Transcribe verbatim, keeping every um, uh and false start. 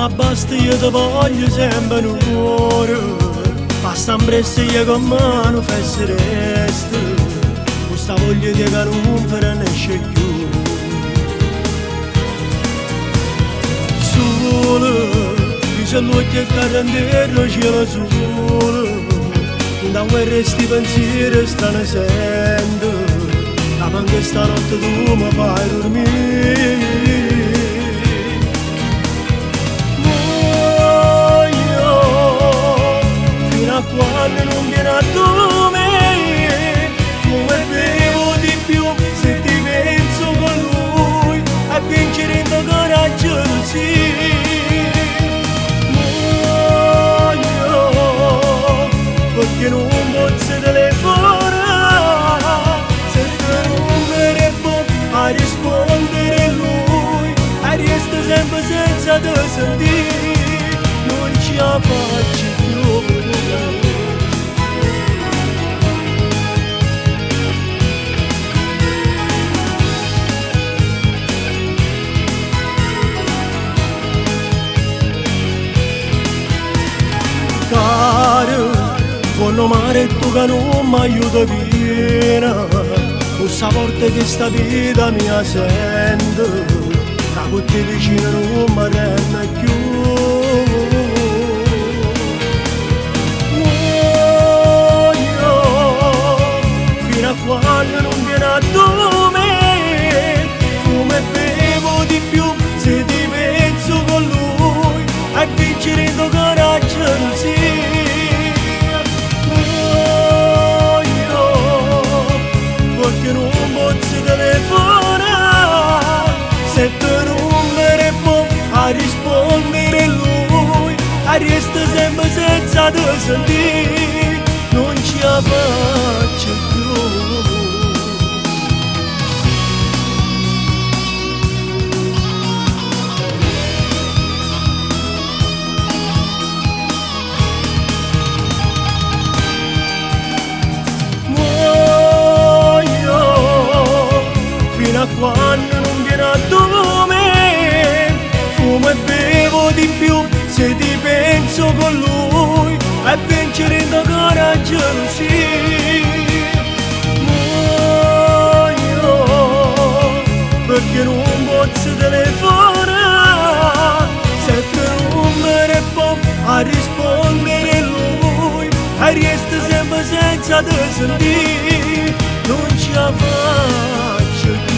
ma basta io ti voglio sempre in cuore, basta un presto io con mano fessi resta, questa voglia di che non finisce più. Solo, dice l'occhio e carandello cielo solo, da guerra sti pensieri stanno sento, da manca stanotte tu mi fai dormire. Quando non viene a dormire, come bevo di più se ti penso con lui, a vincere in tuo coraggio sì. Muoio, perché non posso telefonare, se te non verrebbe a rispondere lui, e resta sempre senza te sentire, non ce la faccio più. Caro, quando mare tu che non mi aiuta piena, questa volta che sta vita mi sento, da tutti vicino non mi rende più. Muoio, fino a quando non viene a dormire, come bevo di più se ti penso con lui, a vincere il tuo coraggio sì. Perché non posso telefonare, se te non verrebbe a rispondere lui, e resta sempre senza te sentire, non ce la faccio più. Quando non viene a dormire, fumo e bevo di più se ti penso con lui, e vincere in tuo coraggio sì. Muoio, perché non posso telefonare, se te non verrebbe a rispondere lui, e resta sempre senza te sentire, non ce la faccio.